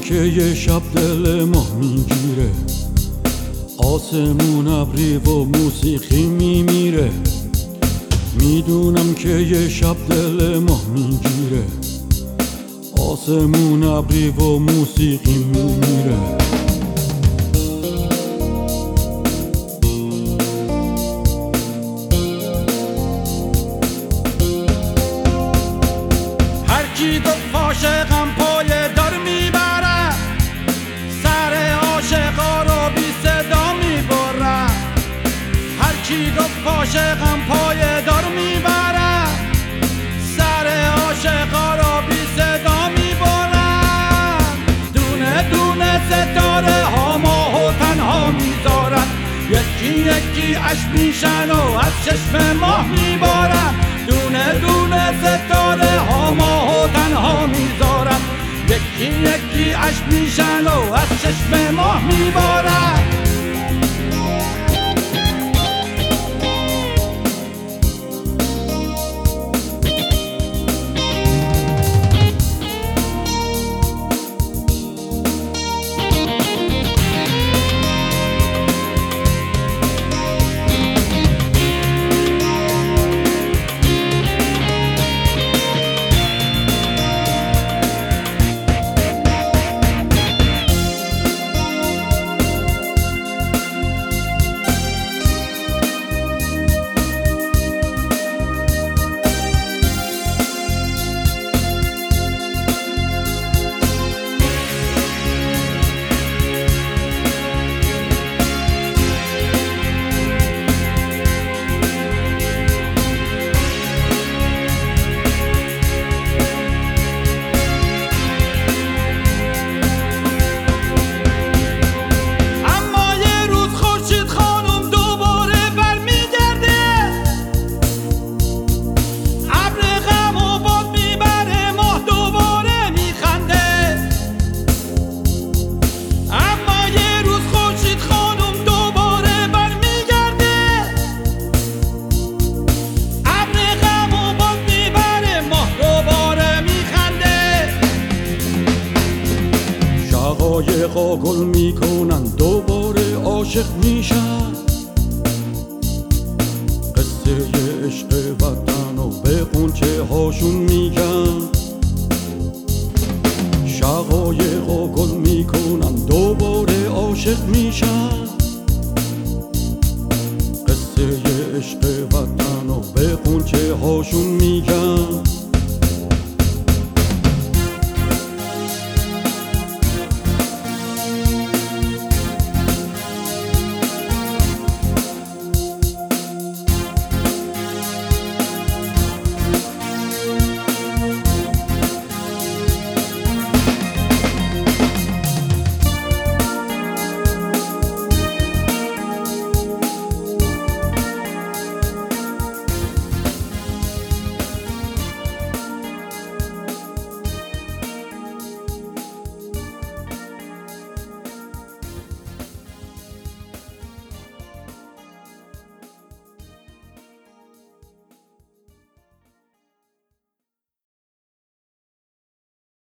که یه شب دل ما میگیره، آسمون ابری و موسیقی میمیره. میدونم که یه شب دل ما میگیره، آسمون ابری و موسیقی میمیره. هر کی گفت عاشقم پای دار میبره، سر عاشقا رو بی صدا میبره. هر کی گفت عاشقم پای دار میبره، سر عاشقا رو بی صدا میبره. دونه دونه ستاره ها ماهو تنها میذارن، یکی یکی اش میشن و از چشم ماه میبارن. دونه دونه ستاره ها ماهو تنها میذارن، یکی یکی اش میشن و از چشم ماه میبارن. شقایقا گل میکنن دوباره عاشق میشن، قصه عشق وطن و به غنچه هاشون میگن. شقایقا گل میکنن دوباره عاشق میشن، قصه عشق وطن و به غنچه هاشون میگن.